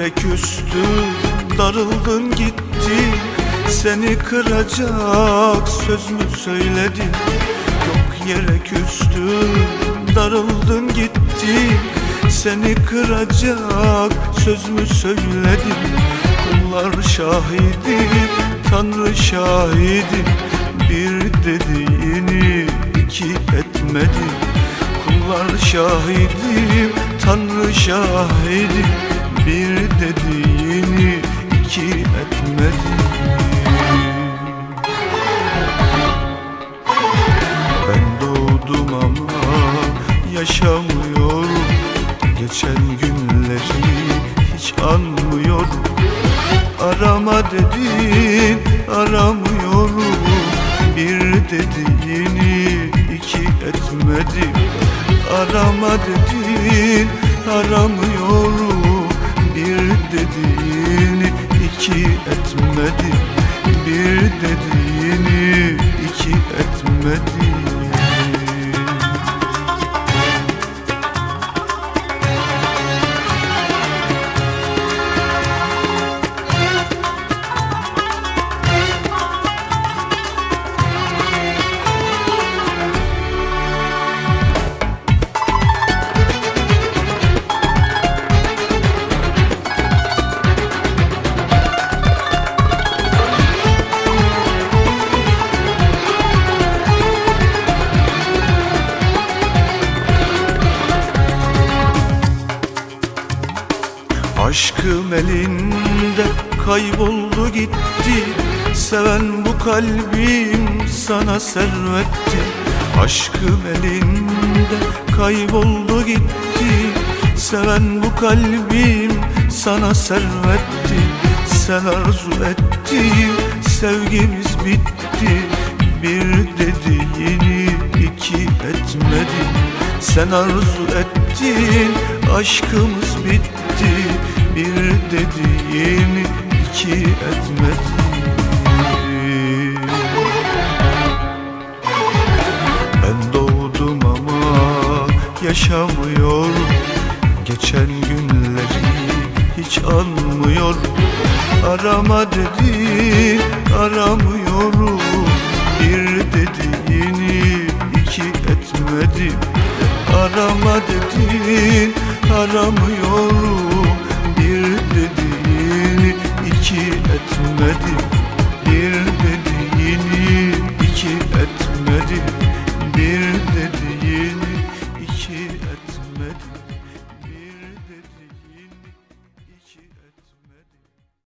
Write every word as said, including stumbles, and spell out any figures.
yere küstün, darıldın gittin. Seni kıracak söz mü söyledin? Yok yere küstün, darıldın gittin. Seni kıracak söz mü söyledim? Kullar şahidim, Tanrı şahidim. Bir dediğini iki etmedim. Kullar şahidim, Tanrı şahidim. Bir dediğini iki etmedim. Ben doğdum ama yaşamıyorum. Geçen günleri hiç anmıyorum. Arama dedin, aramıyorum. Bir dediğini iki etmedim. Arama dedin, aramıyorum. Bir dediğini iki etmedim. Bir dediğini iki etmedim. Aşkım elinde kayboldu gitti. Seven bu kalbim sana servetti. Aşkım elinde kayboldu gitti. Seven bu kalbim sana servetti. Sen arzu ettin, sevgimiz bitti. Bir dediğini iki etmedin. Sen arzu ettin, aşkımız bitti. Bir dediğini iki etmedin. Ben doğdum ama yaşamıyorum. Geçen günleri hiç anmıyorum. Arama dedin, aramıyorum. Bir dediğini iki etmedim. Arama dedin, aramıyorum. Bir dediğini iki etmedim.